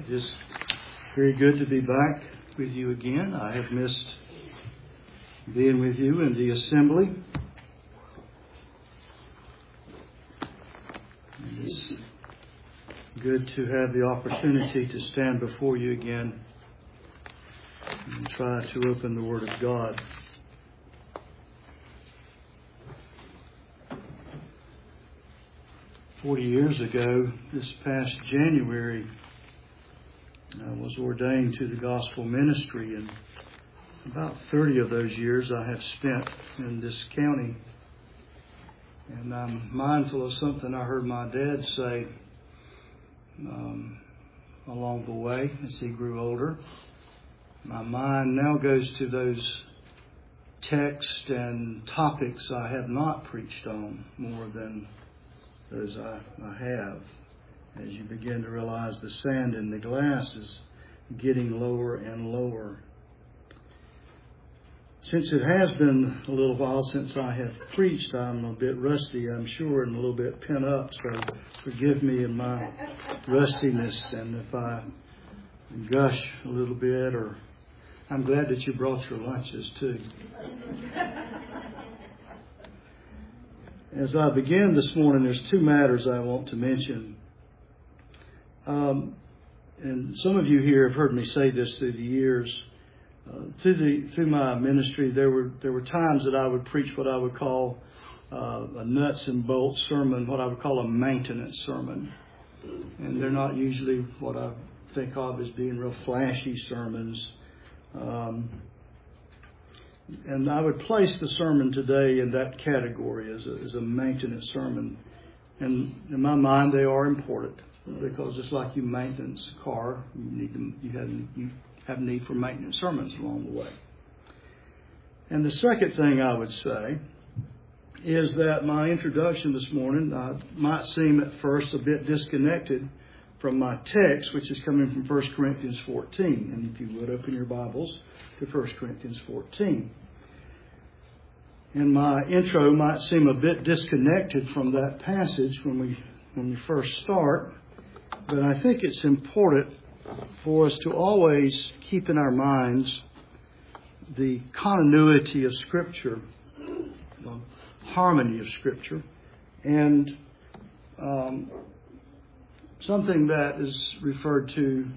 It is very good to be back with you again. I have missed being with you in the assembly. It is good to have the opportunity to stand before you again and try to open the Word of God. "40 years ago, this past January, I was ordained to the gospel ministry, and about 30 of those years I have spent in this county. And I'm mindful of something I heard my dad say along the way as he grew older. My mind now goes to those texts and topics I have not preached on more than those I have, as you begin to realize the sand in the glass is getting lower and lower. Since it has been a little while since I have preached, I'm a bit rusty, I'm sure, and a little bit pent up, so forgive me in my rustiness, and if I gush a little bit, or I'm glad that you brought your lunches too. As I begin this morning, there's two matters I want to mention. And some of you here have heard me say this through the years. Through my ministry, there were times that I would preach what I would call a nuts and bolts sermon, what I would call a maintenance sermon. And they're not usually what I think of as being real flashy sermons. And I would place the sermon today in that category as a maintenance sermon. And in my mind, they are important, because just like you maintenance a car, you have need for maintenance sermons along the way. And the second thing I would say is that my introduction this morning might seem at first a bit disconnected from my text, which is coming from 1 Corinthians 14. And if you would, open your Bibles to 1 Corinthians 14. And my intro might seem a bit disconnected from that passage when we first start, but I think it's important for us to always keep in our minds the continuity of Scripture, the harmony of Scripture, and something that is referred to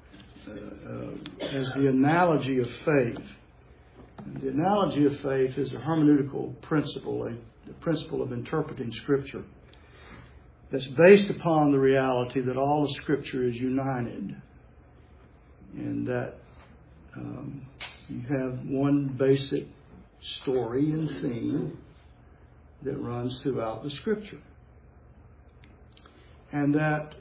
as the analogy of faith. And the analogy of faith is a hermeneutical principle, a principle of interpreting Scripture that's based upon the reality that all of Scripture is united, and that you have one basic story and theme that runs throughout the Scripture. And that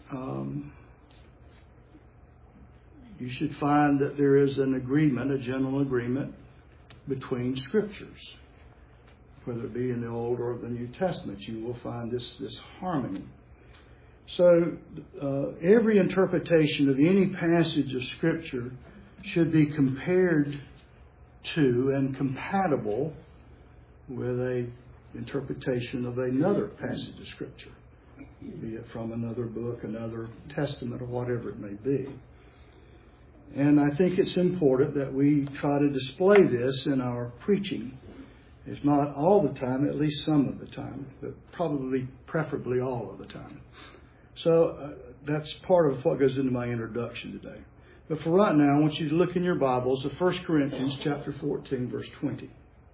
you should find that there is an agreement, a general agreement, between Scriptures. Whether it be in the Old or the New Testament, you will find this harmony. So every interpretation of any passage of Scripture should be compared to and compatible with a interpretation of another passage of Scripture, be it from another book, another testament, or whatever it may be. And I think it's important that we try to display this in our preaching. If not all the time, at least some of the time, but preferably all of the time. So that's part of what goes into my introduction today. But for right now, I want you to look in your Bibles at 1 Corinthians chapter 14, verse 20.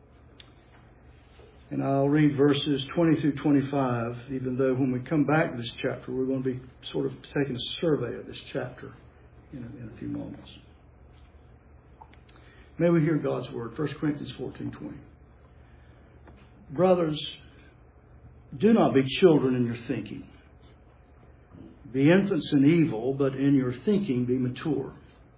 And I'll read verses 20 through 25, even though when we come back to this chapter, we're going to be sort of taking a survey of this chapter in a few moments. May we hear God's word. 1 Corinthians 14:20. "Brothers, do not be children in your thinking. Be infants in evil, but in your thinking be mature.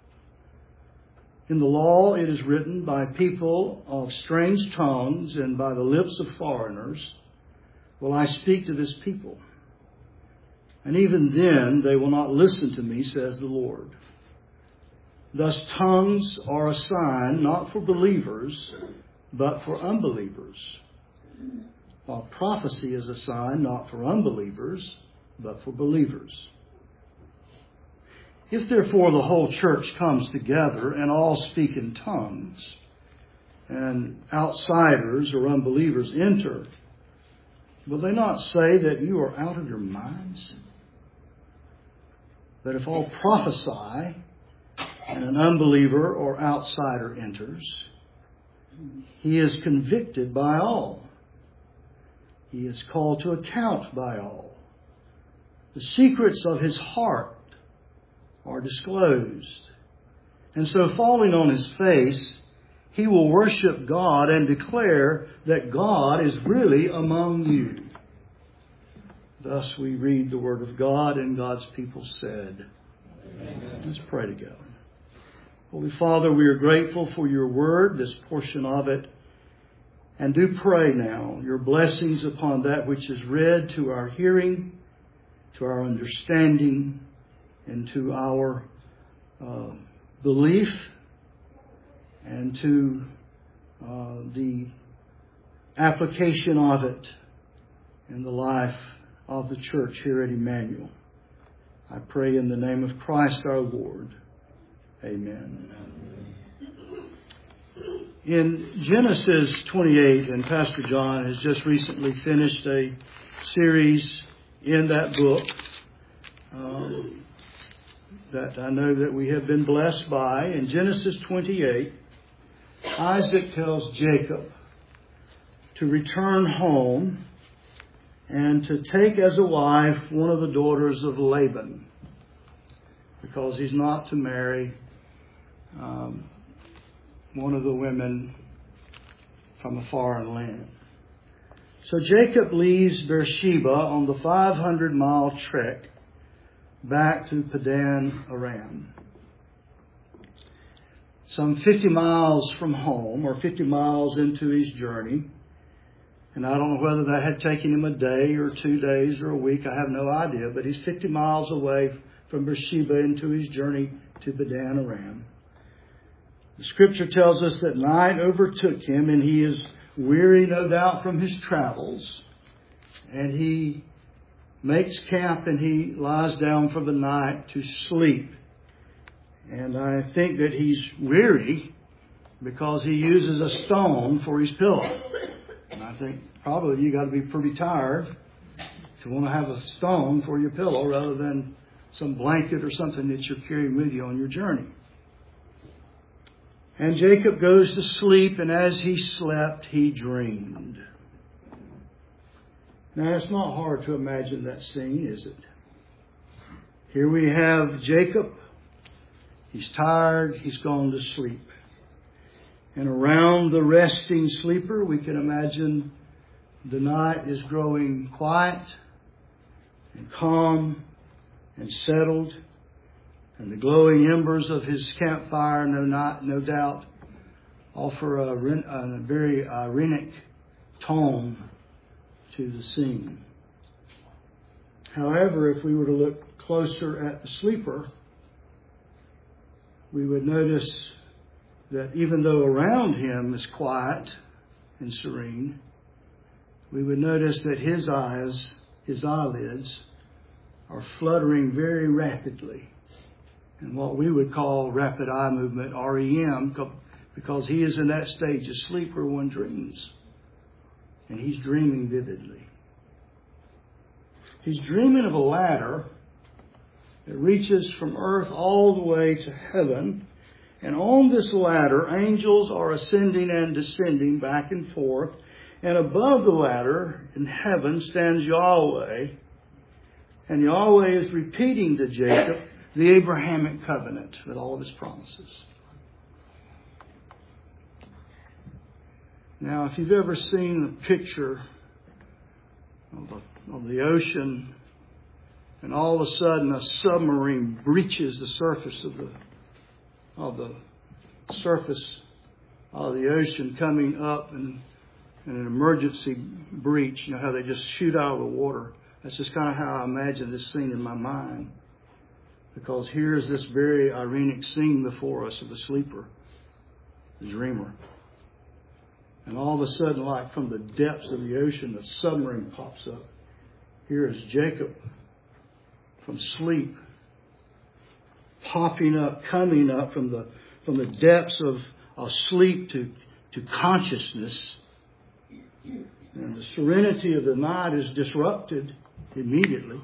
In the law it is written, by people of strange tongues and by the lips of foreigners will I speak to this people. And even then they will not listen to me, says the Lord. Thus tongues are a sign not for believers, but for unbelievers. While prophecy is a sign not for unbelievers, but for believers. If therefore the whole church comes together and all speak in tongues, and outsiders or unbelievers enter, will they not say that you are out of your minds? But if all prophesy, and an unbeliever or outsider enters, he is convicted by all. He is called to account by all. The secrets of his heart are disclosed. And so falling on his face, he will worship God and declare that God is really among you. Thus we read the Word of God, and God's people said, Amen. Let's pray together. Holy Father, we are grateful for your Word, this portion of it, and do pray now your blessings upon that which is read, to our hearing, to our understanding, and to our belief, and to the application of it in the life of the church here at Emmanuel. I pray in the name of Christ our Lord. Amen. In Genesis 28, and Pastor John has just recently finished a series in that book that I know that we have been blessed by. In Genesis 28, Isaac tells Jacob to return home and to take as a wife one of the daughters of Laban, because he's not to marry one of the women from a foreign land. So Jacob leaves Beersheba on the 500-mile trek back to Padan Aram. Some 50 miles from home, or 50 miles into his journey. And I don't know whether that had taken him a day or 2 days or a week. I have no idea. But he's 50 miles away from Beersheba into his journey to Padan Aram. The Scripture tells us that night overtook him, and he is weary, no doubt, from his travels. And he makes camp and he lies down for the night to sleep. And I think that he's weary because he uses a stone for his pillow. And I think probably you got to be pretty tired to want to have a stone for your pillow rather than some blanket or something that you're carrying with you on your journey. And Jacob goes to sleep, and as he slept, he dreamed. Now, it's not hard to imagine that scene, is it? Here we have Jacob. He's tired. He's gone to sleep. And around the resting sleeper, we can imagine the night is growing quiet and calm and settled. And the glowing embers of his campfire, no doubt, offer a very ironic tone to the scene. However, if we were to look closer at the sleeper, we would notice that even though around him is quiet and serene, we would notice that his eyelids, are fluttering very rapidly. And what we would call rapid eye movement, REM, because he is in that stage of sleep where one dreams. And he's dreaming vividly. He's dreaming of a ladder that reaches from earth all the way to heaven. And on this ladder, angels are ascending and descending back and forth. And above the ladder in heaven stands Yahweh. And Yahweh is repeating to Jacob the Abrahamic covenant with all of his promises. Now, if you've ever seen a picture of the ocean, and all of a sudden a submarine breaches the surface of the surface of the ocean, coming up in an emergency breach, you know how they just shoot out of the water. That's just kind of how I imagine this scene in my mind. Because here's this very ironic scene before us of the sleeper, the dreamer. And all of a sudden, like from the depths of the ocean, the submarine pops up. Here is Jacob from sleep popping up, coming up from the depths of sleep to consciousness. And the serenity of the night is disrupted immediately.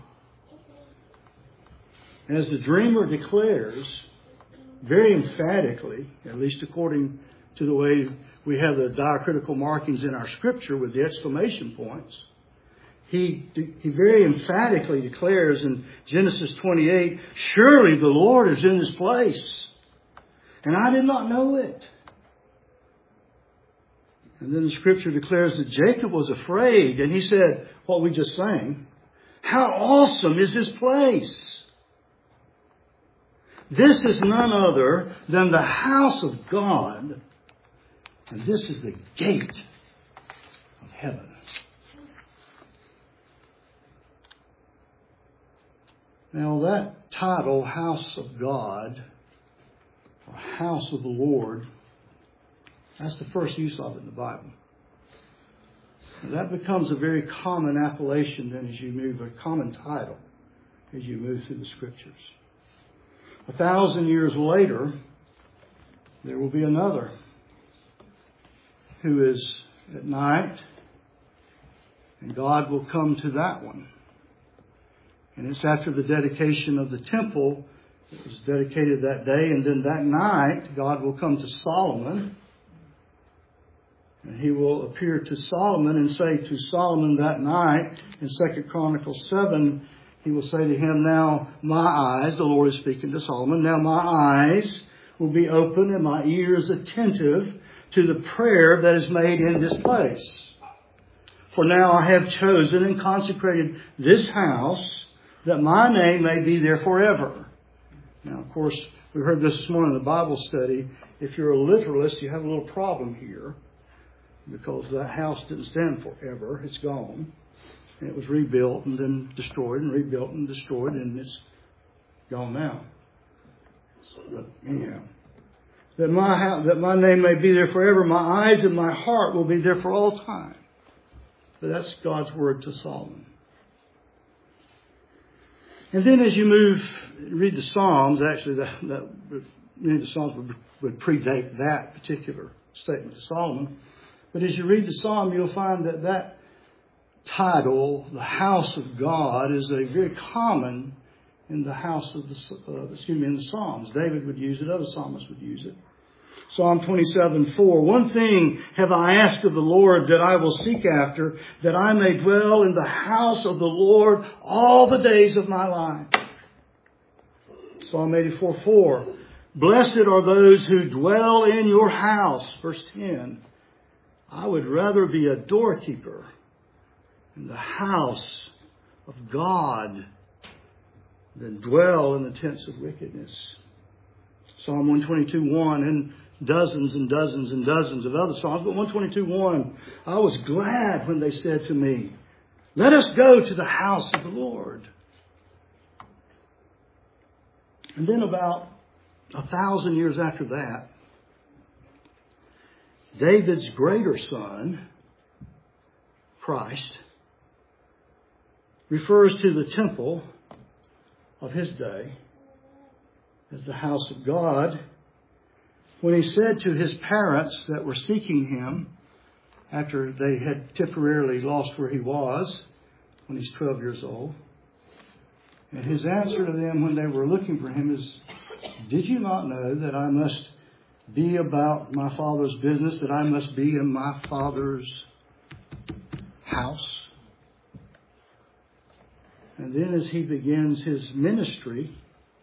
As the dreamer declares very emphatically, at least according to the way we have the diacritical markings in our scripture with the exclamation points, he very emphatically declares in Genesis 28, surely the Lord is in this place, and I did not know it. And then the scripture declares that Jacob was afraid, and he said, what we just sang, how awesome is this place! This is none other than the house of God, and this is the gate of heaven. Now that title, House of God, or House of the Lord, that's the first use of it in the Bible. And that becomes a very common appellation then as you move, a common title as you move through the Scriptures. 1,000 years later, there will be another who is at night, and God will come to that one. And it's after the dedication of the temple. It was dedicated that day, and then that night, God will come to Solomon, and he will appear to Solomon and say to Solomon that night in 2 Chronicles 7, he will say to him, now my eyes, the Lord is speaking to Solomon, now my eyes will be open and my ears attentive to the prayer that is made in this place. For now I have chosen and consecrated this house that my name may be there forever. Now, of course, we heard this morning in the Bible study. If you're a literalist, you have a little problem here because that house didn't stand forever. It's gone. And it was rebuilt and then destroyed and rebuilt and destroyed, and it's gone now. But anyhow, that my name may be there forever, my eyes and my heart will be there for all time. But that's God's word to Solomon. And then as you read the Psalms, actually many of the Psalms would predate that particular statement to Solomon. But as you read the Psalm, you'll find that title, the house of God, is a very common in the house of in the Psalms. David would use it, other psalmists would use it. Psalm 27:4. One thing have I asked of the Lord that I will seek after, that I may dwell in the house of the Lord all the days of my life. Psalm 84:4. Blessed are those who dwell in your house. Verse 10. I would rather be a doorkeeper in the house of God than dwell in the tents of wickedness. Psalm 122:1 and dozens and dozens and dozens of other psalms. But 122:1, I was glad when they said to me, let us go to the house of the Lord. And then about 1,000 years after that, David's greater son, Christ, refers to the temple of his day as the house of God, when he said to his parents that were seeking him after they had temporarily lost where he was when he's 12 years old. And his answer to them when they were looking for him is, did you not know that I must be about my Father's business, that I must be in my Father's house? And then as he begins his ministry,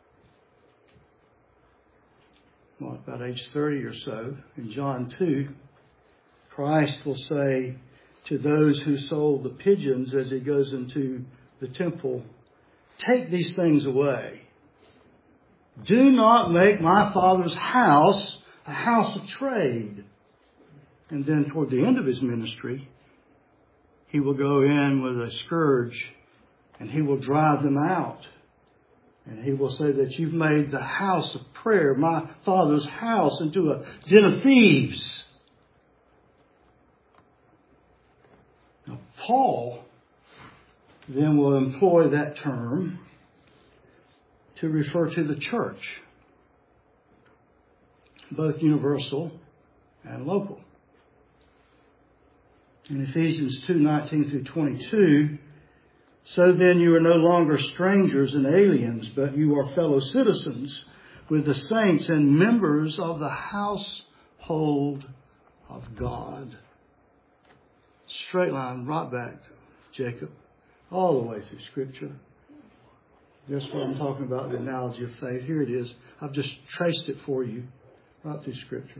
about age 30 or so, in John 2, Christ will say to those who sold the pigeons as he goes into the temple, take these things away. Do not make my Father's house a house of trade. And then toward the end of his ministry, he will go in with a scourge and he will drive them out. And he will say that you've made the house of prayer, my Father's house, into a den of thieves. Now, Paul then will employ that term to refer to the church. both universal and local. In Ephesians 2:19 through 22, so then you are no longer strangers and aliens, but you are fellow citizens with the saints and members of the household of God. Straight line right back, Jacob, all the way through Scripture. That's what I'm talking about, the analogy of faith. Here it is. I've just traced it for you right through Scripture.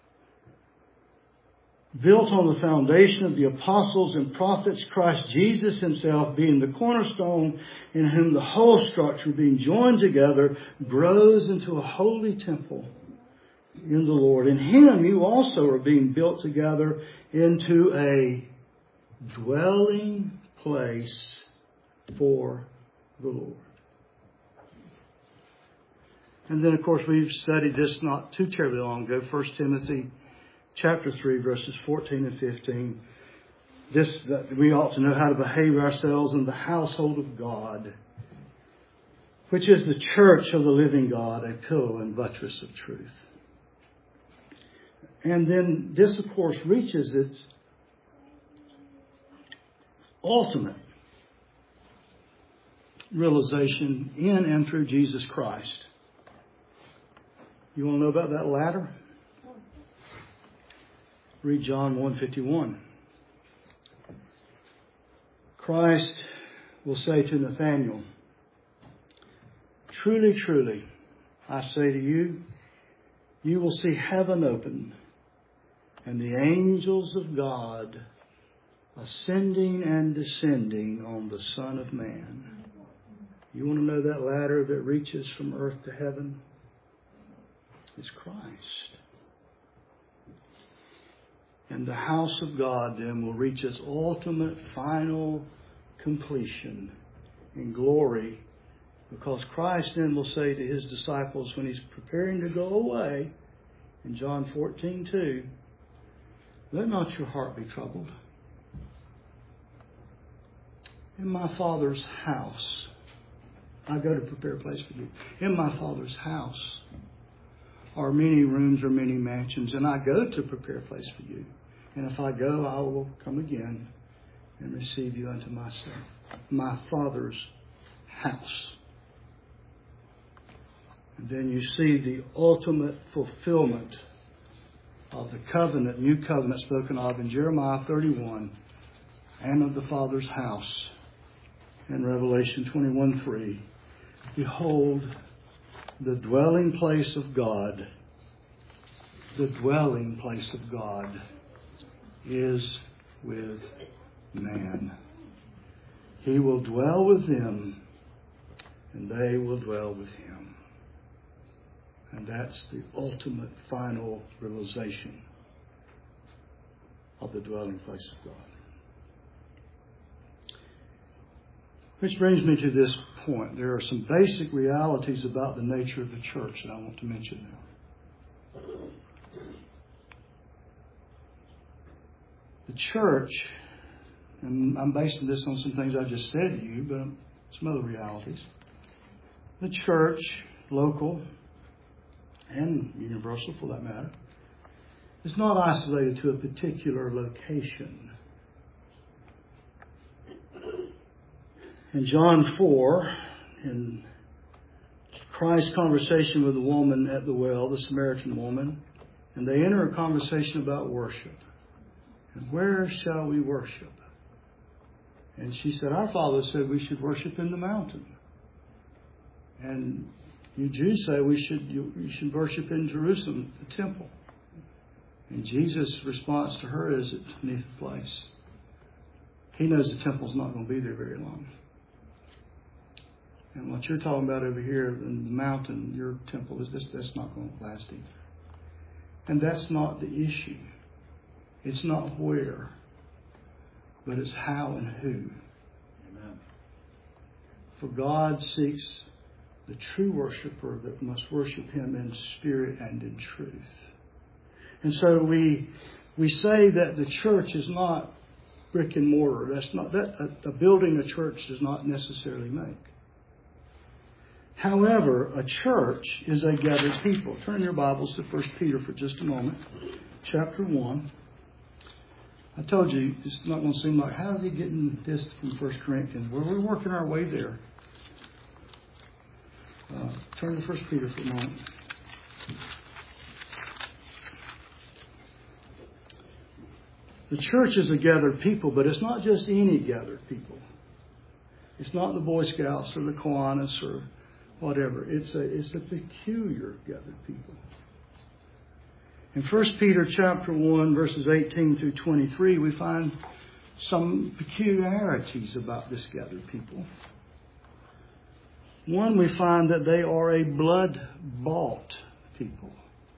Built on the foundation of the apostles and prophets, Christ Jesus himself being the cornerstone, in whom the whole structure being joined together grows into a holy temple in the Lord. In him you also are being built together into a dwelling place for the Lord. And then, of course, we've studied this not too terribly long ago, 1 Timothy chapter 3, verses 14 and 15. That we ought to know how to behave ourselves in the household of God, which is the church of the living God, a pillar and buttress of truth. And then this, of course, reaches its ultimate realization in and through Jesus Christ. You want to know about that ladder? Read John 1:51. Christ will say to Nathanael, truly, truly, I say to you, you will see heaven open and the angels of God ascending and descending on the Son of Man. You want to know that ladder that reaches from earth to heaven? It's Christ. And the house of God then will reach its ultimate, final completion in glory, because Christ then will say to his disciples when he's preparing to go away, in John 14:2, let not your heart be troubled. In my Father's house, I go to prepare a place for you. In my Father's house are many rooms or many mansions, and I go to prepare a place for you. And if I go, I will come again and receive you unto myself. My Father's house. And then you see the ultimate fulfillment of the covenant, new covenant spoken of in Jeremiah 31, and of the Father's house in Revelation 21:3. Behold, the dwelling place of God, the dwelling place of God is with man. He will dwell with them, and they will dwell with him. And that's the ultimate, final realization of the dwelling place of God. Which brings me to this point. There are some basic realities about the nature of the church that I want to mention now. The church, and I'm basing this on some things I just said to you, but some other realities. The church, local and universal for that matter, is not isolated to a particular location. In John 4, in Christ's conversation with the woman at the well, the Samaritan woman, and they enter a conversation about worship. And where shall we worship? And she said, our Father said we should worship in the mountain. And you Jews say you should worship in Jerusalem, the temple. And Jesus' response to her is, it's beneath the place. He knows the temple's not going to be there very long. And what you're talking about over here in the mountain, your temple, that's not going to last either. And that's not the issue. It's not where, but it's how and who. Amen. For God seeks the true worshiper that must worship him in spirit and in truth. And so we say that the church is not brick and mortar. That's not that a building a church does not necessarily make. However, a church is a gathered people. Turn your Bibles to 1 Peter for just a moment. Chapter 1. I told you, it's not going to seem like, how is he getting this from 1 Corinthians? Well, we're working our way there. Turn to 1 Peter for a moment. The church is a gathered people, but it's not just any gathered people. It's not the Boy Scouts or the Kiwanis or whatever. It's a peculiar gathered people. In 1 Peter chapter 1, verses 18 through 23, we find some peculiarities about this gathered people. One, we find that they are a blood-bought people.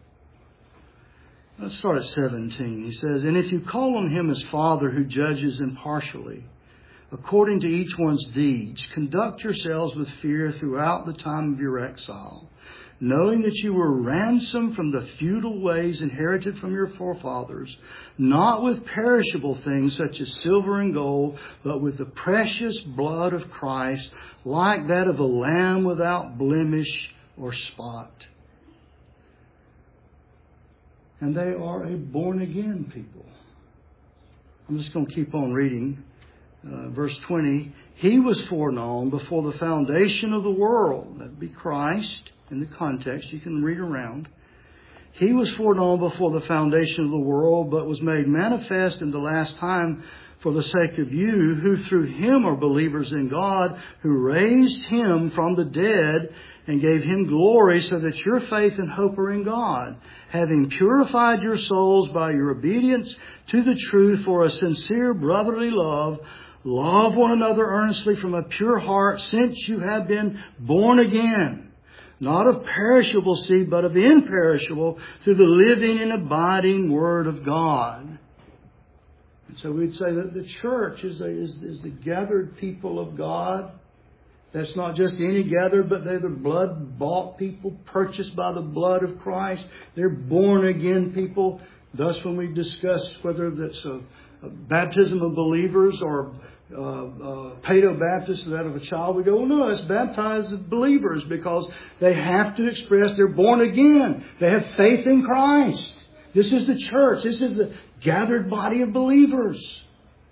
Let's start at 17. He says, "And if you call on him as Father who judges impartially, according to each one's deeds, conduct yourselves with fear throughout the time of your exile, knowing that you were ransomed from the futile ways inherited from your forefathers, not with perishable things such as silver and gold, but with the precious blood of Christ, like that of a lamb without blemish or spot." And they are a born-again people. I'm just going to keep on reading. Verse 20, "He was foreknown before the foundation of the world." That would be Christ in the context. You can read around. "He was foreknown before the foundation of the world, but was made manifest in the last time for the sake of you, who through him are believers in God, who raised him from the dead and gave him glory, so that your faith and hope are in God, having purified your souls by your obedience to the truth for a sincere brotherly love. Love one another earnestly from a pure heart, since you have been born again, not of perishable seed, but of imperishable, through the living and abiding Word of God." And so we'd say that the church is the gathered people of God. That's not just any gathered, but they're the blood-bought people, purchased by the blood of Christ. They're born-again people. Thus, when we discuss whether that's a baptism of believers or paedo-baptist, that of a child, we go, well, no, it's baptized of believers, because they have to express they're born again. They have faith in Christ. This is the church. This is the gathered body of believers.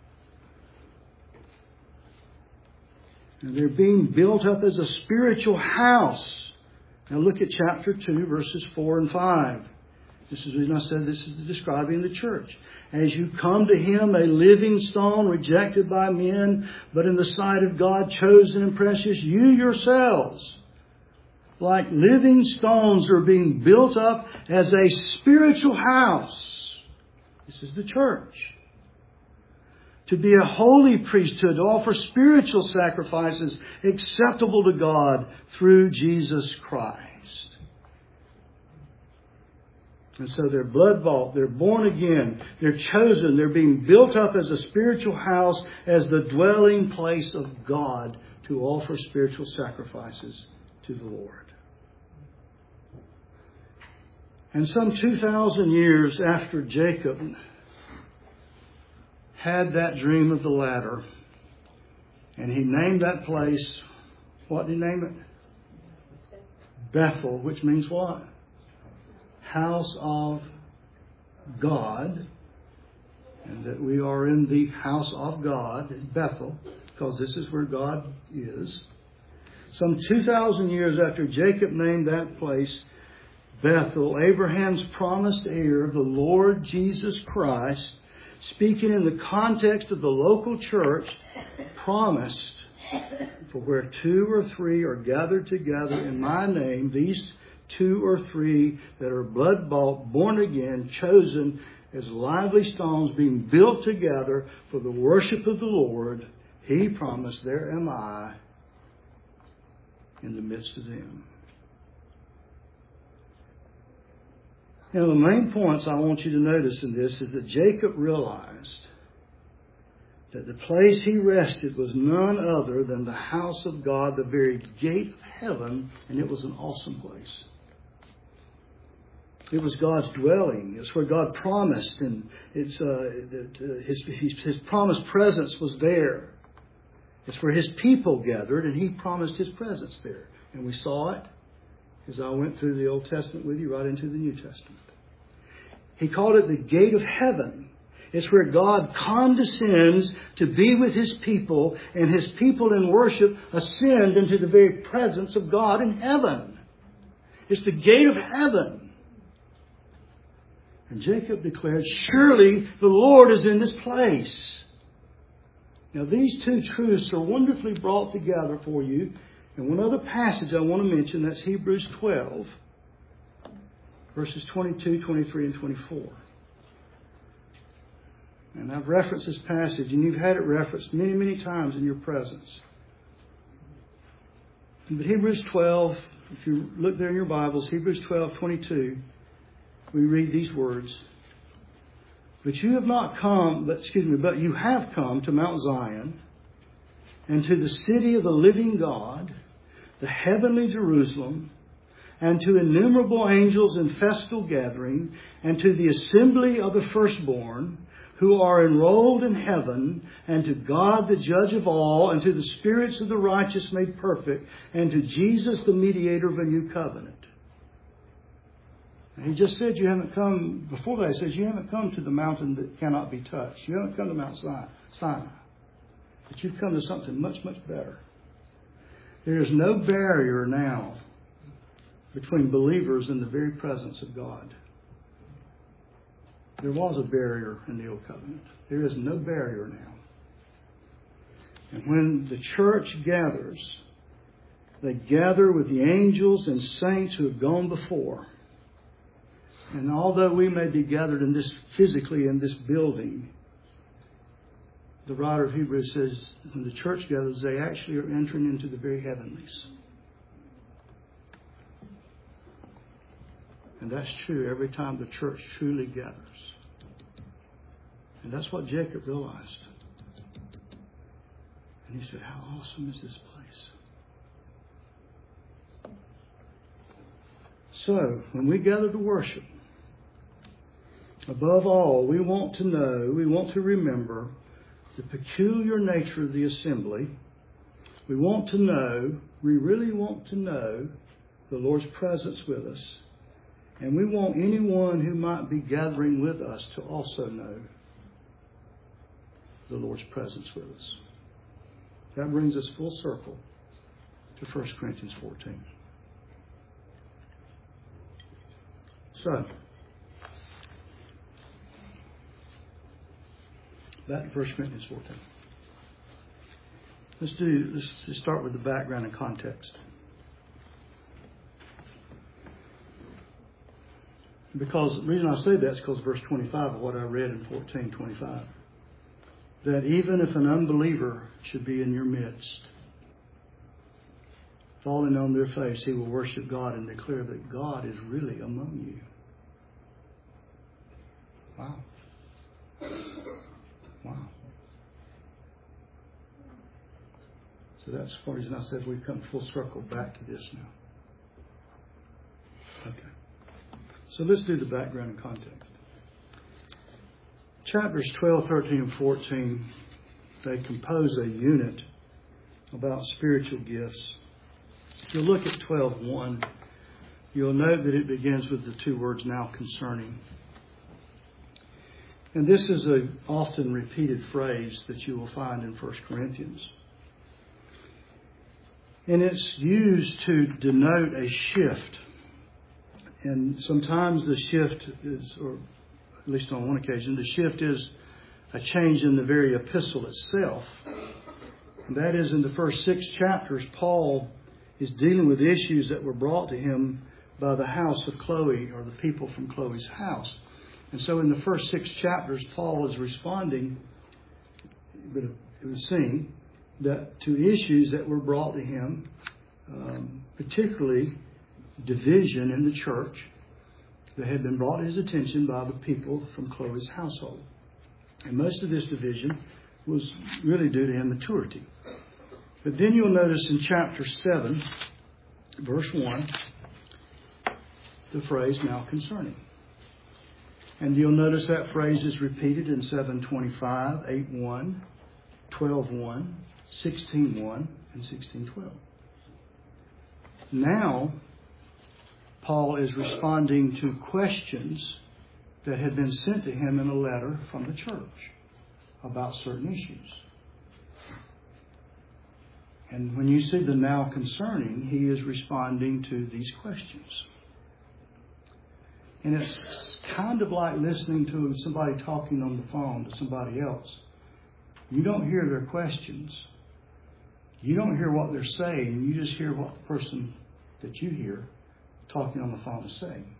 And they're being built up as a spiritual house. Now look at chapter 2, verses 4 and 5. This is the reason I said this is describing the church. "As you come to him, a living stone rejected by men, but in the sight of God chosen and precious, you yourselves, like living stones, are being built up as a spiritual house." This is the church. "To be a holy priesthood, to offer spiritual sacrifices acceptable to God through Jesus Christ." And so they're blood-bought, they're born again, they're chosen, they're being built up as a spiritual house, as the dwelling place of God, to offer spiritual sacrifices to the Lord. And some 2,000 years after Jacob had that dream of the ladder, and he named that place, what did he name it? Bethel, which means what? House of God. And that we are in the house of God in Bethel, because this is where God is. Some 2,000 years after Jacob named that place Bethel, Abraham's promised heir, the Lord Jesus Christ, speaking in the context of the local church, promised, "For where 2 or 3 are gathered together in my name, these 2 or 3 that are blood-bought, born again, chosen as lively stones, being built together for the worship of the Lord, he promised, there am I in the midst of them." Now, the main points I want you to notice in this is that Jacob realized that the place he rested was none other than the house of God, the very gate of heaven, and it was an awesome place. It was God's dwelling. It's where God promised, and it's His promised presence was there. It's where His people gathered, and He promised His presence there. And we saw it as I went through the Old Testament with you right into the New Testament. He called it the gate of heaven. It's where God condescends to be with His people, and His people in worship ascend into the very presence of God in heaven. It's the gate of heaven. And Jacob declared, surely the Lord is in this place. Now these two truths are wonderfully brought together for you. And one other passage I want to mention, that's Hebrews 12, verses 22, 23, and 24. And I've referenced this passage, and you've had it referenced many, many times in your presence. But Hebrews 12, if you look there in your Bibles, Hebrews 12, 22, we read these words. But you have come to Mount Zion, and to the city of the living God, the heavenly Jerusalem, and to innumerable angels in festal gathering, and to the assembly of the firstborn, who are enrolled in heaven, and to God the judge of all, and to the spirits of the righteous made perfect, and to Jesus the mediator of a new covenant. And he just said you haven't come, before that he says you haven't come to the mountain that cannot be touched. You haven't come to Mount Sinai. But you've come to something much, much better. There is no barrier now between believers in the very presence of God. There was a barrier in the Old Covenant. There is no barrier now. And when the church gathers, they gather with the angels and saints who have gone before. And although we may be gathered in this physically in this building, the writer of Hebrews says when the church gathers, they actually are entering into the very heavenlies. And that's true every time the church truly gathers. And that's what Jacob realized. And he said, how awesome is this place? So, when we gather to worship, above all, we want to remember the peculiar nature of the assembly. We really want to know the Lord's presence with us. And we want anyone who might be gathering with us to also know the Lord's presence with us. That brings us full circle to 1 Corinthians 14. So, back to 1 Corinthians 14. Let's just start with the background and context. Because the reason I say that is because verse 25 of what I read in 14:25. That even if an unbeliever should be in your midst, falling on their face, he will worship God and declare that God is really among you. Wow. Wow. So that's the reason I said we've come full circle back to this now. Okay. So let's do the background and context. Chapters 12, 13, and 14, they compose a unit about spiritual gifts. If you look at 12:1, you'll note that it begins with the two words, now concerning. And this is an often repeated phrase that you will find in 1 Corinthians. And it's used to denote a shift. And sometimes the shift is, or at least on one occasion, the shift is a change in the very epistle itself. And that is in the first 6 chapters, Paul is dealing with issues that were brought to him by the house of Chloe, or the people from Chloe's house. And so in the first 6 chapters, Paul is responding, but it was seen, that to issues that were brought to him, particularly division in the church that had been brought to his attention by the people from Chloe's household. And most of this division was really due to immaturity. But then you'll notice in chapter 7, verse 1, the phrase, now concerning. And you'll notice that phrase is repeated in 7:25, 8:1, 12:1, 16:1, and 16:12. Now, Paul is responding to questions that had been sent to him in a letter from the church about certain issues. And when you see the now concerning, he is responding to these questions. And it's kind of like listening to somebody talking on the phone to somebody else. You don't hear their questions. You don't hear what they're saying. You just hear what the person that you hear talking on the phone is saying.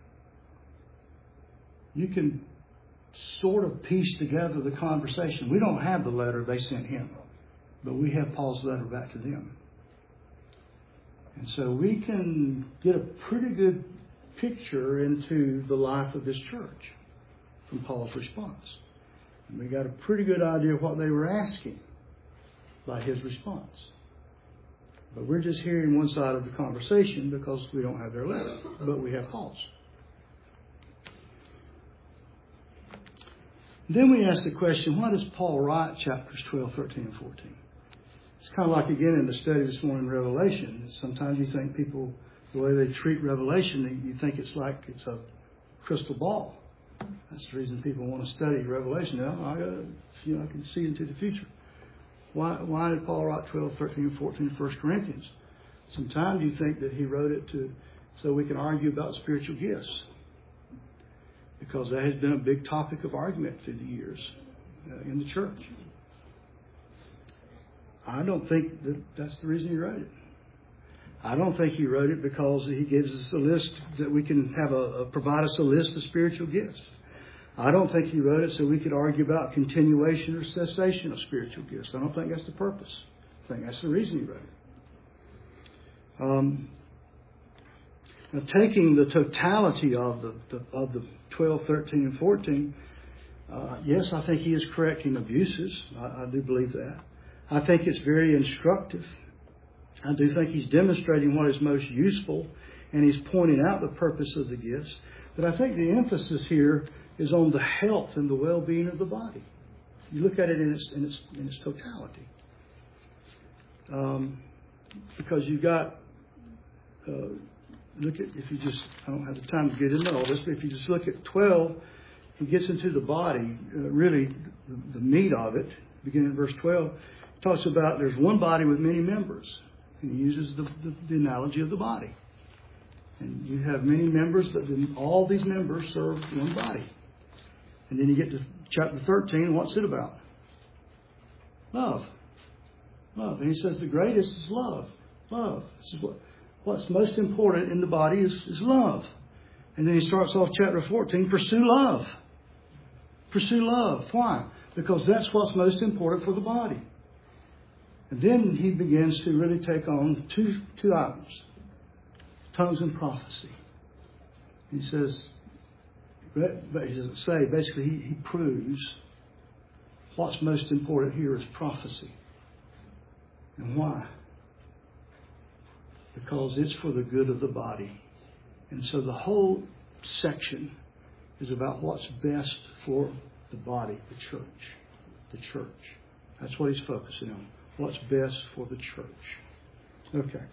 You can sort of piece together the conversation. We don't have the letter they sent him, but we have Paul's letter back to them. And so we can get a pretty good picture into the life of this church from Paul's response. And we got a pretty good idea of what they were asking by his response. But we're just hearing one side of the conversation because we don't have their letter, but we have Paul's. Then we ask the question, why does Paul write chapters 12, 13, and 14? It's kind of like, again, in the study this morning in Revelation. Sometimes you think people, the way they treat Revelation, you think it's like it's a crystal ball. That's the reason people want to study Revelation. I can see into the future. Why did Paul write 12, 13, and 14 of 1 Corinthians? Sometimes you think that he wrote it so we can argue about spiritual gifts, because that has been a big topic of argument through the years in the church. I don't think that's the reason he wrote it. I don't think he wrote it because he gives us a list that we can have provide us a list of spiritual gifts. I don't think he wrote it so we could argue about continuation or cessation of spiritual gifts. I don't think that's the purpose. I think that's the reason he wrote it. Now, taking the totality of the 12, 13, and 14, yes, I think he is correcting abuses. I do believe that. I think it's very instructive. I do think he's demonstrating what is most useful, and he's pointing out the purpose of the gifts. But I think the emphasis here is on the health and the well-being of the body. You look at it in its totality, because you've got I don't have the time to get into all this, but if you just look at 12, he gets into the body, really the meat of it. Beginning in verse 12, it talks about there's one body with many members. And he uses the analogy of the body. And you have many members, but then all these members serve one body. And then you get to chapter 13, what's it about? Love. Love. And he says the greatest is love. Love. This is what's most important in the body is love. And then he starts off chapter 14, pursue love. Pursue love. Why? Because that's what's most important for the body. And then he begins to really take on two items. Tongues and prophecy. He says, but he doesn't say, basically he proves what's most important here is prophecy. And why? Because it's for the good of the body. And so the whole section is about what's best for the body, the church. The church. That's what he's focusing on. What's best for the church. Okay.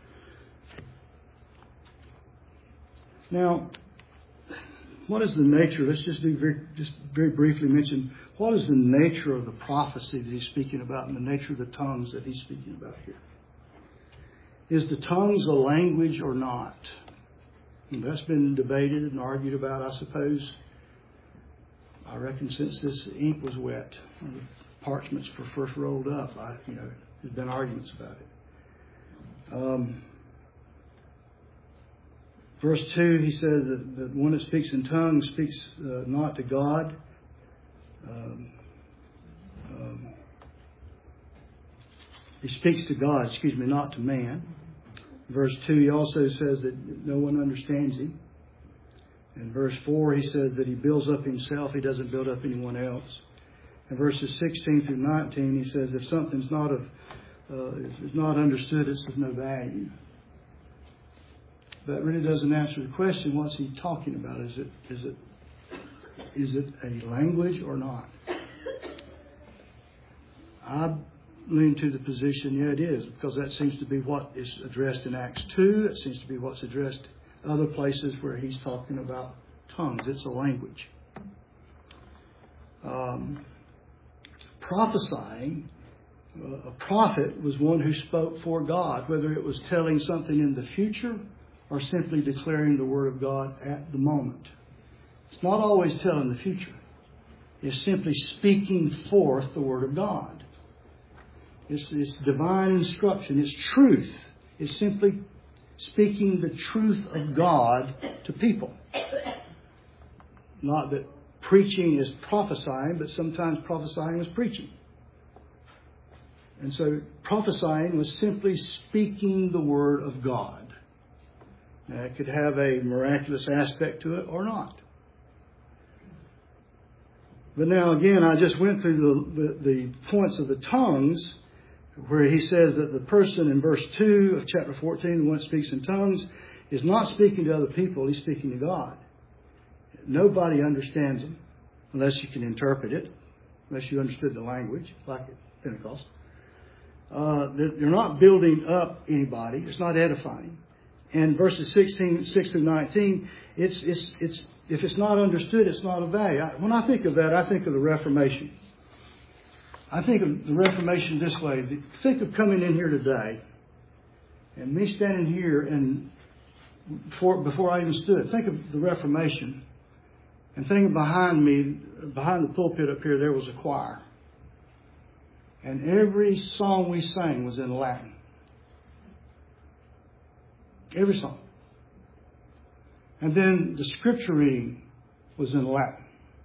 Now, what is the nature? Let's just very briefly mention, what is the nature of the prophecy that he's speaking about and the nature of the tongues that he's speaking about here? Is the tongues a language or not? And that's been debated and argued about, I suppose. I reckon since this ink was wet, when the parchments were first rolled up, there's been arguments about it. Verse 2, he says that the one that speaks in tongues speaks not to God. He speaks to God, not to man. Verse 2, he also says that no one understands him. In verse 4, he says that he builds up himself. He doesn't build up anyone else. In verses 16 through 19, he says if something's is not understood, it's of no value. That really doesn't answer the question, what's he talking about? Is it a language or not? I lean to the position, yeah, it is, because that seems to be what is addressed in Acts 2. It seems to be what's addressed other places where he's talking about tongues. It's a language. Prophesying, a prophet was one who spoke for God, whether it was telling something in the future or simply declaring the Word of God at the moment. It's not always telling the future. It's simply speaking forth the Word of God. It's divine instruction. It's truth. It's simply speaking the truth of God to people. Not that preaching is prophesying, but sometimes prophesying is preaching. And so prophesying was simply speaking the Word of God. Now, it could have a miraculous aspect to it or not. But now again, I just went through the points of the tongues, where he says that the person in verse 2 of chapter 14, the one that speaks in tongues, is not speaking to other people, he's speaking to God. Nobody understands him unless you can interpret it, unless you understood the language, like at Pentecost. They're not building up anybody. It's not edifying. And verses 6 through 19, it's if it's not understood, it's not of value. When I think of that, I think of the Reformation. I think of the Reformation this way. Think of coming in here today and me standing here and before I even stood. Think of the Reformation and think behind me, behind the pulpit up here, there was a choir. And every song we sang was in Latin. Every song. And then the scripture reading was in Latin.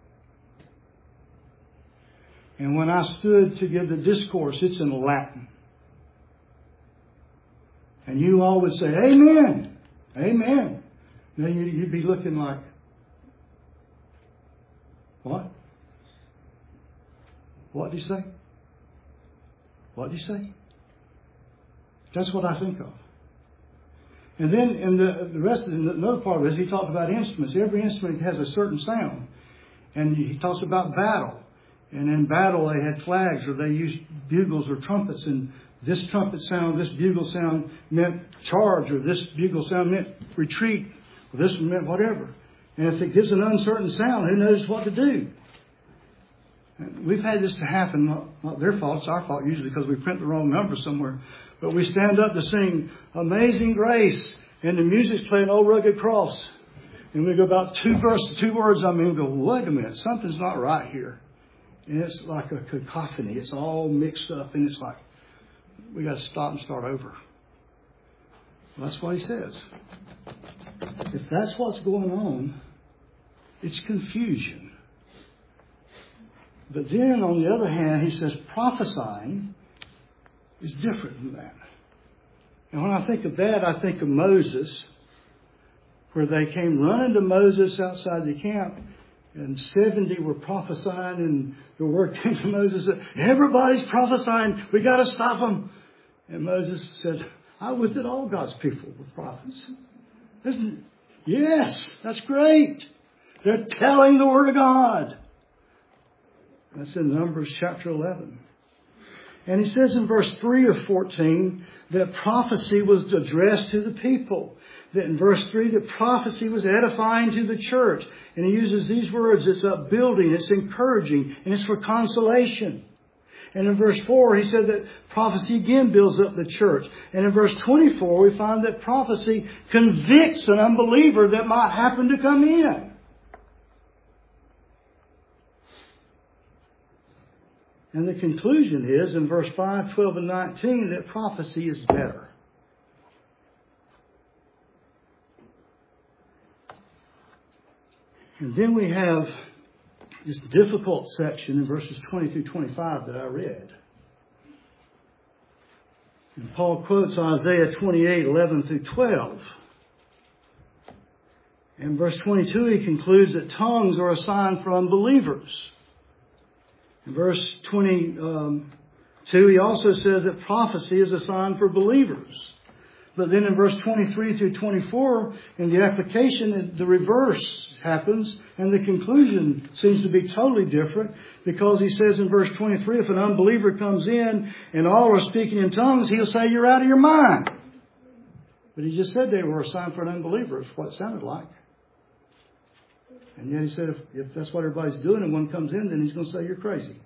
And when I stood to give the discourse, it's in Latin. And you all would say, Amen. Amen. Now you'd be looking like, what? What did he say? What did he say? That's what I think of. And then in the rest of another part of this, he talked about instruments. Every instrument has a certain sound. And he talks about battle. And in battle they had flags, or they used bugles or trumpets. And this trumpet sound, this bugle sound meant charge, or this bugle sound meant retreat, or this one meant whatever. And if it gives an uncertain sound, who knows what to do? And we've had this to happen, not their fault, it's our fault usually because we print the wrong number somewhere. But we stand up to sing Amazing Grace, and the music's playing Old Rugged Cross. And we go about two words, we go, wait a minute, something's not right here. And it's like a cacophony. It's all mixed up, and it's like, we got to stop and start over. Well, that's what he says. If that's what's going on, it's confusion. But then, on the other hand, he says prophesying is different than that. And when I think of that, I think of Moses, where they came running to Moses outside the camp, and 70 were prophesying, and the word came to Moses that everybody's prophesying, we got to stop them. And Moses said, I was that all God's people were prophets. Yes, that's great. They're telling the Word of God. That's in Numbers chapter 11. And he says in verse 3 of 14 that prophecy was addressed to the people. That in verse 3 that prophecy was edifying to the church. And he uses these words, it's upbuilding, it's encouraging, and it's for consolation. And in verse 4 he said that prophecy again builds up the church. And in verse 24 we find that prophecy convicts an unbeliever that might happen to come in. And the conclusion is, in verse 5, 12, and 19, that prophecy is better. And then we have this difficult section in verses 20 through 25 that I read. And Paul quotes Isaiah 28, 11 through 12. In verse 22, he concludes that tongues are a sign for unbelievers. In verse 22, he also says that prophecy is a sign for believers. But then in verse 23 through 24, in the application, the reverse happens, and the conclusion seems to be totally different, because he says in verse 23, if an unbeliever comes in and all are speaking in tongues, he'll say, you're out of your mind. But he just said they were a sign for an unbeliever. It's what it sounded like. And yet he said, if that's what everybody's doing and one comes in, then he's going to say you're crazy.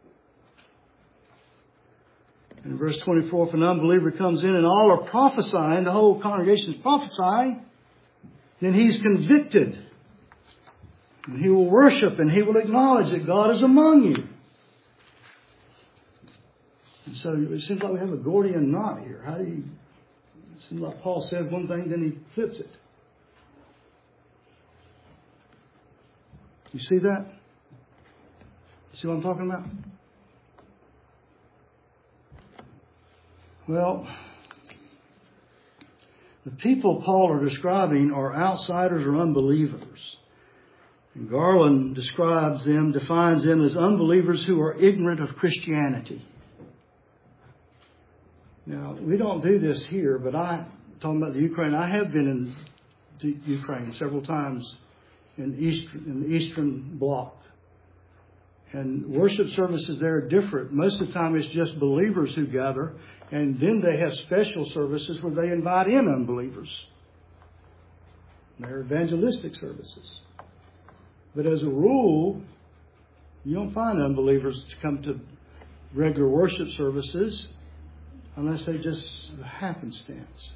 In verse 24, if an unbeliever comes in and all are prophesying, the whole congregation is prophesying, then he's convicted. And he will worship and he will acknowledge that God is among you. And so it seems like we have a Gordian knot here. It seems like Paul says one thing, then he flips it. You see that? See what I'm talking about? Well, the people Paul are describing are outsiders or unbelievers. And Garland defines them as unbelievers who are ignorant of Christianity. Now, we don't do this here, but talking about the Ukraine, I have been in Ukraine several times in the Eastern Bloc. And worship services there are different. Most of the time it's just believers who gather, and then they have special services where they invite in unbelievers. They're evangelistic services. But as a rule, you don't find unbelievers to come to regular worship services unless they just happenstance.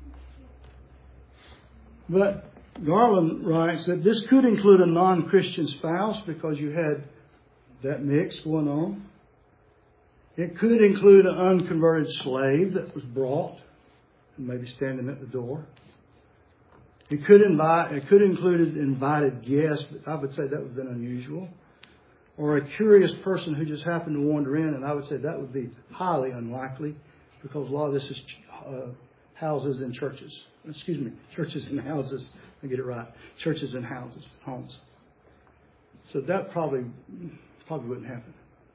But Garland writes that this could include a non-Christian spouse, because you had that mix going on. It could include an unconverted slave that was brought and maybe standing at the door. It could include invited guests, but I would say that would have been unusual. Or a curious person who just happened to wander in, and I would say that would be highly unlikely, because a lot of this is houses and churches. Churches and houses. I get it right. Churches and houses, homes. So that probably wouldn't happen.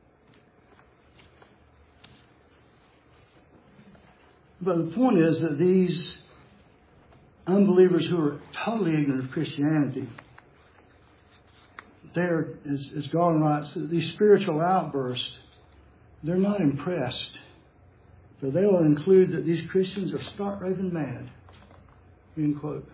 But the point is that these unbelievers who are totally ignorant of Christianity, they're, as Garland writes, these spiritual outbursts, they're not impressed. So they will include that these Christians are stark raving mad. End quote.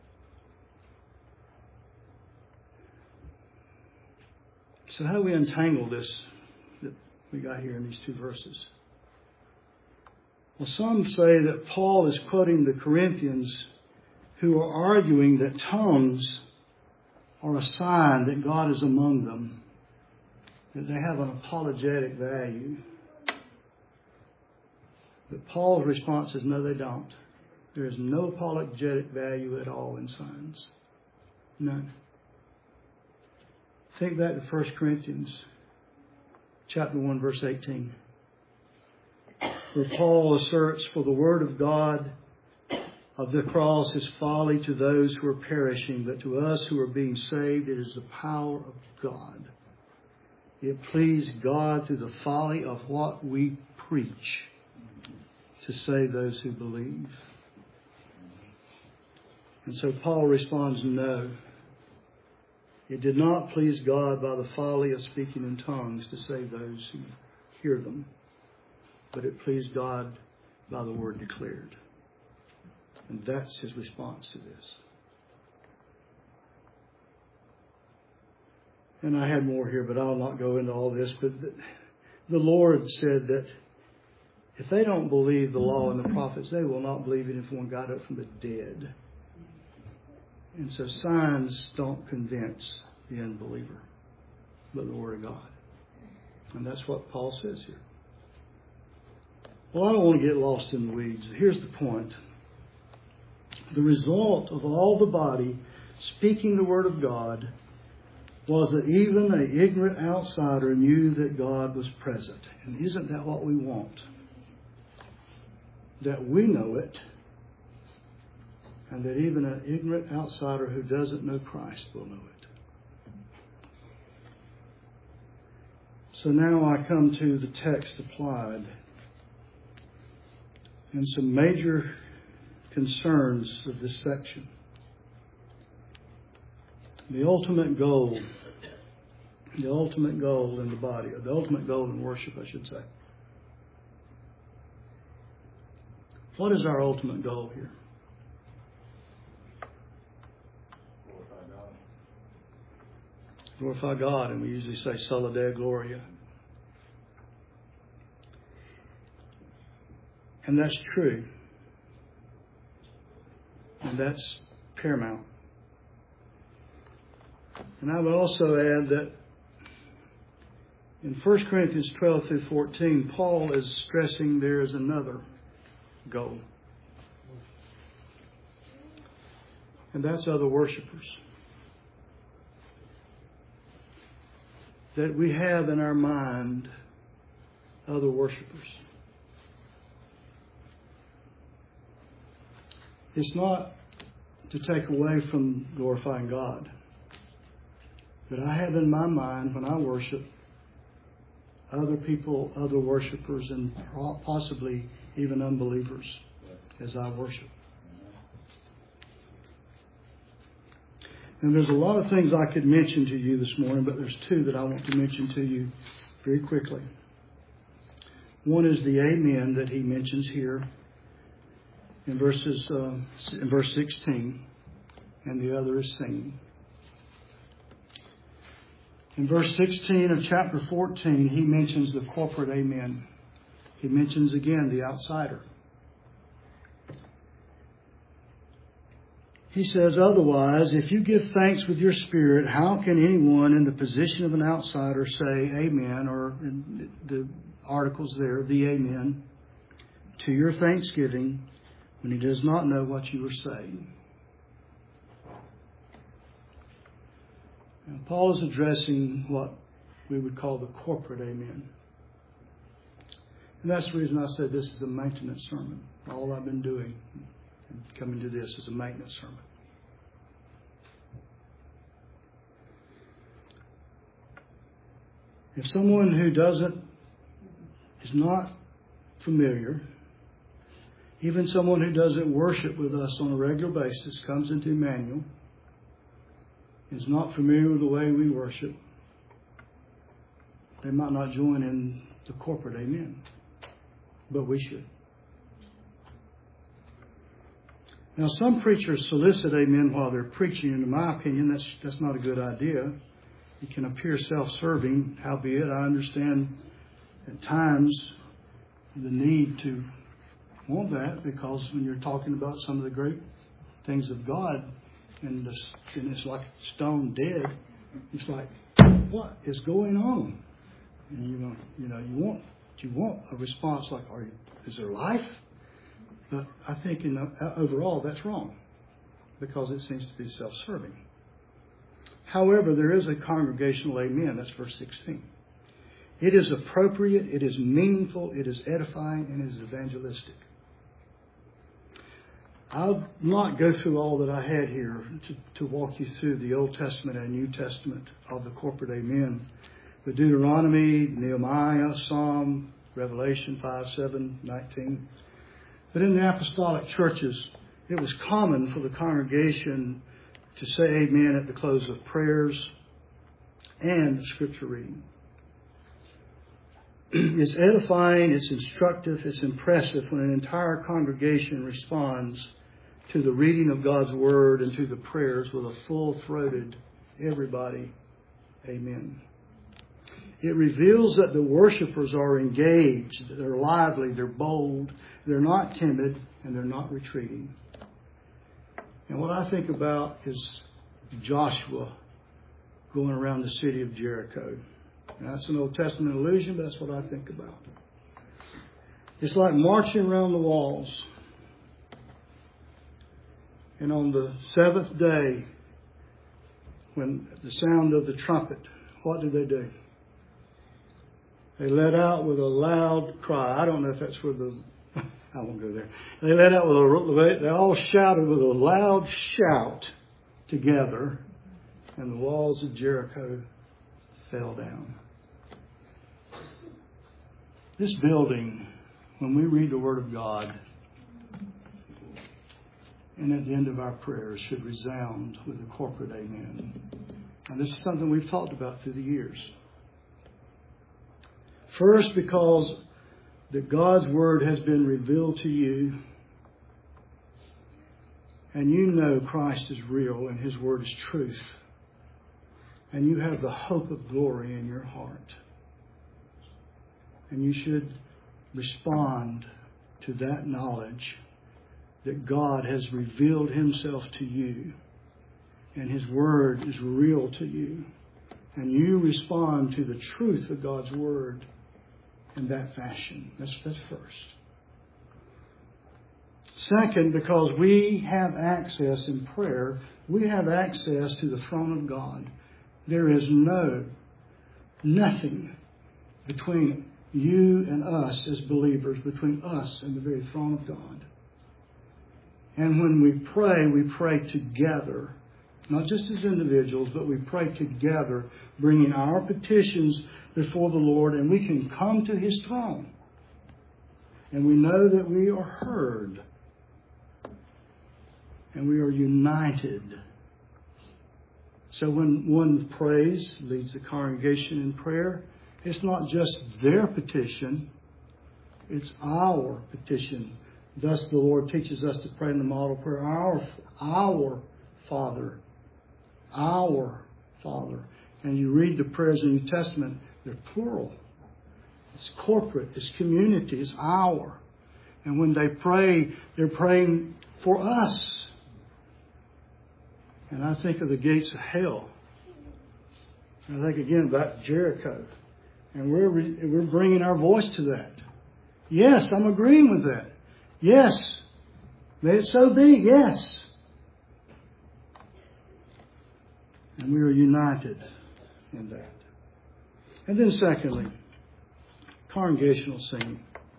So how do we untangle this that we got here in these two verses? Well, some say that Paul is quoting the Corinthians who are arguing that tongues are a sign that God is among them, that they have an apologetic value. But Paul's response is, no, they don't. There is no apologetic value at all in signs. None. Think back to 1 Corinthians chapter 1, verse 18. Where Paul asserts, for the word of God of the cross is folly to those who are perishing, but to us who are being saved, it is the power of God. It pleased God through the folly of what we preach to save those who believe. And so Paul responds, no. It did not please God by the folly of speaking in tongues to save those who hear them, but it pleased God by the word declared. And that's his response to this. And I had more here, but I'll not go into all this. But the Lord said that if they don't believe the law and the prophets, they will not believe it if one got up from the dead. And so signs don't convince the unbeliever, but the Word of God. And that's what Paul says here. Well, I don't want to get lost in the weeds. Here's the point. The result of all the body speaking the Word of God was that even an ignorant outsider knew that God was present. And isn't that what we want? That we know it, and that even an ignorant outsider who doesn't know Christ will know it. So now I come to the text applied and some major concerns of this section. The ultimate goal in the body, or the ultimate goal in worship, I should say. What is our ultimate goal here? Glorify God, and we usually say Sola Deo Gloria. And that's true. And that's paramount. And I would also add that in 1 Corinthians 12 through 14, Paul is stressing there is another goal. And that's other worshipers. That we have in our mind other worshipers. It's not to take away from glorifying God. But I have in my mind when I worship other people, other worshipers, and possibly even unbelievers as I worship. And there's a lot of things I could mention to you this morning, but there's two that I want to mention to you very quickly. One is the amen that he mentions here in verse 16, and the other is singing. In verse 16 of chapter 14, he mentions the corporate amen. He mentions again the outsider. He says, otherwise, if you give thanks with your spirit, how can anyone in the position of an outsider say amen, or in the articles there, the amen, to your thanksgiving when he does not know what you are saying? Now, Paul is addressing what we would call the corporate amen. And that's the reason I said this is a maintenance sermon. All I've been doing coming to this is a maintenance sermon. If someone who is not familiar, even someone who doesn't worship with us on a regular basis, comes into Emmanuel, is not familiar with the way we worship, they might not join in the corporate amen. But we should. Now, some preachers solicit amen while they're preaching, and in my opinion, that's not a good idea. It can appear self-serving, howbeit I understand at times the need to want that, because when you're talking about some of the great things of God, and it's like stone dead, it's like, what is going on? And you want a response like, is there life? But I think overall that's wrong, because it seems to be self-serving. However, there is a congregational amen. That's verse 16. It is appropriate, it is meaningful, it is edifying, and it is evangelistic. I'll not go through all that I had here to walk you through the Old Testament and New Testament of the corporate amen. But Deuteronomy, Nehemiah, Psalm, Revelation 5, 7, 19. But in the apostolic churches, it was common for the congregation to say amen at the close of prayers and the scripture reading. It's edifying, it's instructive, it's impressive when an entire congregation responds to the reading of God's Word and to the prayers with a full-throated, everybody, amen. It reveals that the worshipers are engaged, they're lively, they're bold, they're not timid, and they're not retreating. And what I think about is Joshua going around the city of Jericho. Now, that's an Old Testament allusion, but that's what I think about. It's like marching around the walls. And on the seventh day, when the sound of the trumpet, what do? They let out with a loud cry. I don't know if that's where I won't go there. They let out they all shouted with a loud shout together, and the walls of Jericho fell down. This building, when we read the Word of God, and at the end of our prayers should resound with a corporate amen. And this is something we've talked about through the years. First, because that God's Word has been revealed to you, and you know Christ is real and His Word is truth, and you have the hope of glory in your heart. And you should respond to that knowledge that God has revealed Himself to you, and His Word is real to you. And you respond to the truth of God's Word in that fashion. That's first. Second, because we have access in prayer, we have access to the throne of God. There is nothing between you and us as believers, between us and the very throne of God. And when we pray together, not just as individuals, but we pray together, bringing our petitions before the Lord, and we can come to His throne. And we know that we are heard. And we are united. So when one prays, leads the congregation in prayer, it's not just their petition, it's our petition. Thus the Lord teaches us to pray in the model prayer, our Father. Our Father. And you read the prayers in the New Testament, they're plural. It's corporate. It's community. It's our. And when they pray, they're praying for us. And I think of the gates of hell. And I think again about Jericho. And we're bringing our voice to that. Yes, I'm agreeing with that. Yes. May it so be. Yes. And we are united in that. And then secondly, congregational singing.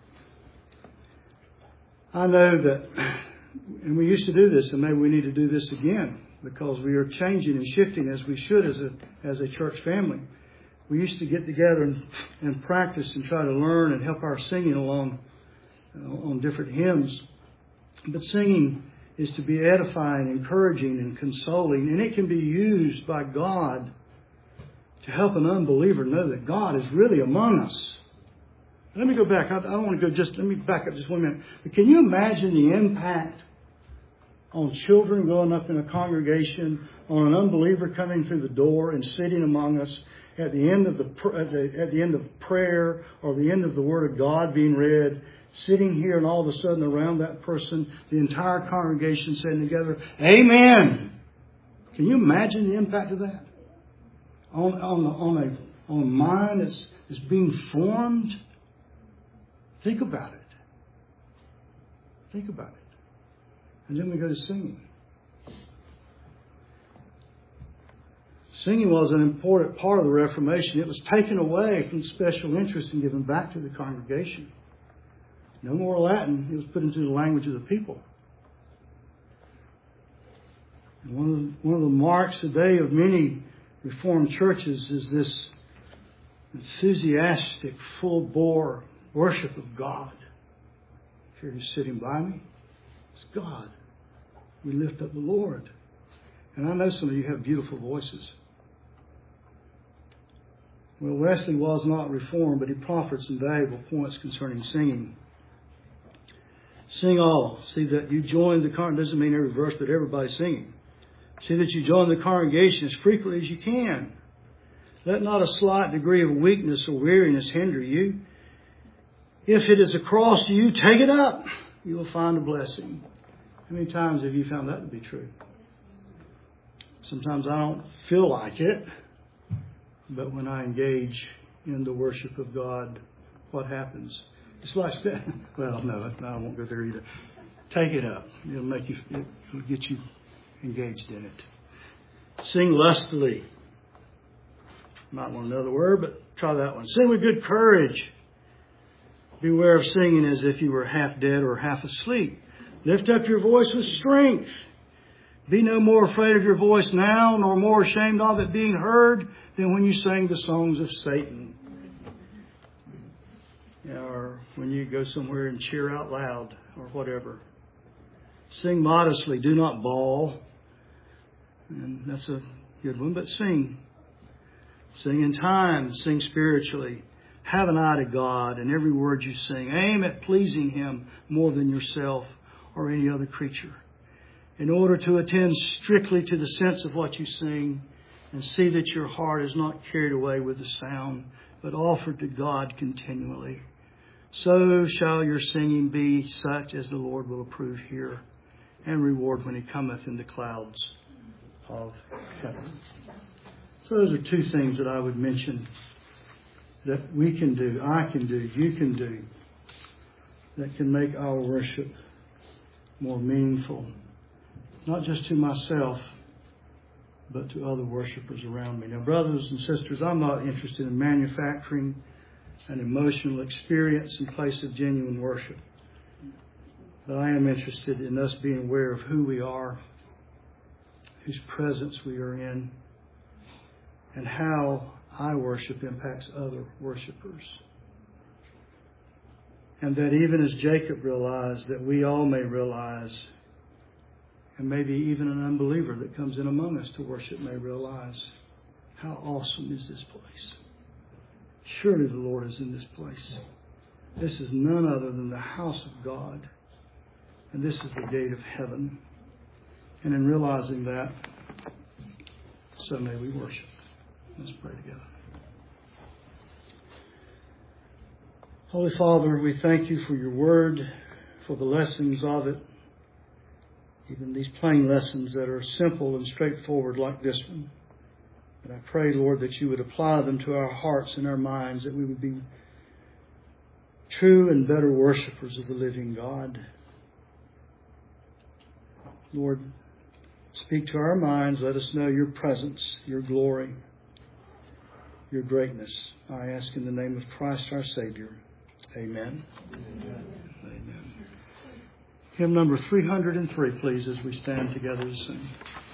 I know that, and we used to do this, and maybe we need to do this again, because we are changing and shifting as we should as a church family. We used to get together and practice and try to learn and help our singing along on different hymns. But singing is to be edifying, encouraging, and consoling. And it can be used by God to help an unbeliever know that God is really among us. Let me go back. I don't want to go let me back up just 1 minute. But can you imagine the impact on children growing up in a congregation, on an unbeliever coming through the door and sitting among us at the end of at the end of prayer or the end of the Word of God being read, sitting here, and all of a sudden around that person, the entire congregation sitting together, Amen. Can you imagine the impact of that on a mind that's being formed? Think about it. Think about it. And then we go to singing. Singing was an important part of the Reformation. It was taken away from special interest and given back to the congregation. No more Latin. It was put into the language of the people. And one of the marks today of many Reformed churches is this enthusiastic, full-bore worship of God. If you're sitting by me, it's God. We lift up the Lord. And I know some of you have beautiful voices. Well, Wesley was not Reformed, but he proffered some valuable points concerning singing. Sing all. See that you join the congregation. Doesn't mean every verse, but everybody singing. See that you join the congregation as frequently as you can. Let not a slight degree of weakness or weariness hinder you. If it is a cross to you, take it up. You will find a blessing. How many times have you found that to be true? Sometimes I don't feel like it. But when I engage in the worship of God, what happens? It's like that. Well, no, I won't go there either. Take it up. It'll get you engaged in it. Sing lustily. Might want another word, but try that one. Sing with good courage. Beware of singing as if you were half dead or half asleep. Lift up your voice with strength. Be no more afraid of your voice now, nor more ashamed of it being heard than when you sang the songs of Satan. Or when you go somewhere and cheer out loud or whatever. Sing modestly. Do not bawl. And that's a good one. But sing. Sing in time. Sing spiritually. Have an eye to God in every word you sing. Aim at pleasing Him more than yourself or any other creature. In order to attend strictly to the sense of what you sing and see that your heart is not carried away with the sound, but offered to God continually. So shall your singing be such as the Lord will approve here and reward when He cometh in the clouds of heaven. So those are two things that I would mention that we can do, I can do, you can do, that can make our worship more meaningful. Not just to myself, but to other worshipers around me. Now, brothers and sisters, I'm not interested in manufacturing an emotional experience in place of genuine worship. But I am interested in us being aware of who we are, whose presence we are in, and how our worship impacts other worshipers. And that even as Jacob realized, that we all may realize, and maybe even an unbeliever that comes in among us to worship may realize, how awesome is this place. Surely the Lord is in this place. This is none other than the house of God. And this is the gate of heaven. And in realizing that, so may we worship. Let's pray together. Holy Father, we thank you for your word, for the lessons of it, even these plain lessons that are simple and straightforward like this one. And I pray, Lord, that you would apply them to our hearts and our minds, that we would be true and better worshipers of the living God. Lord, speak to our minds. Let us know your presence, your glory, your greatness. I ask in the name of Christ our Savior. Amen. Amen. Amen. Hymn number 303, please, as we stand together to sing.